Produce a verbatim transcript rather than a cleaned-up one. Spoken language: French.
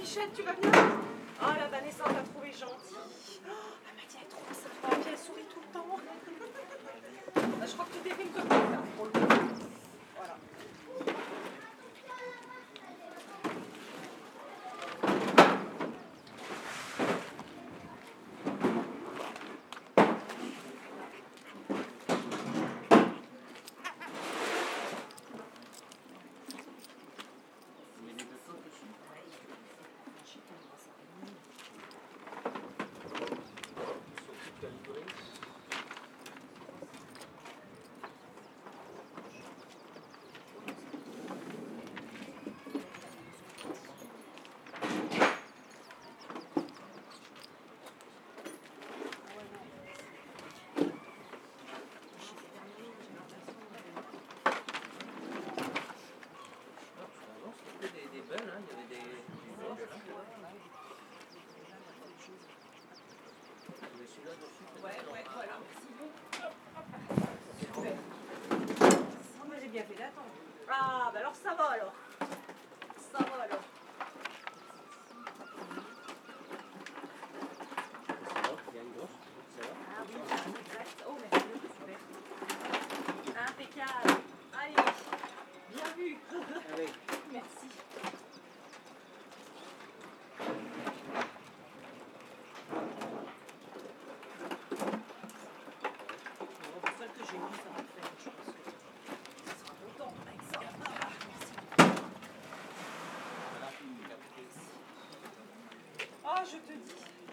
Bichette, tu vas bien? Oh, la Vanessa, on t'a trouvé gentille. Oh, elle m'a dit, elle est trop sympa, puis elle sourit tout le temps. Je crois que tu t'es fait une copine, là, pour le coup. Voilà. Ouais, ouais, voilà, merci beaucoup. Super. Oh, mais j'ai bien fait d'attendre. Ah, bah alors ça va alors. Ça va alors. Ah oui, exact. Oh, merci beaucoup, super. Impeccable. Allez, bien vu. Allez. Merci. Celle que j'ai mis, ça va le faire, je pense que tu seras content avec ça. Ah, merci. Oh, je te dis.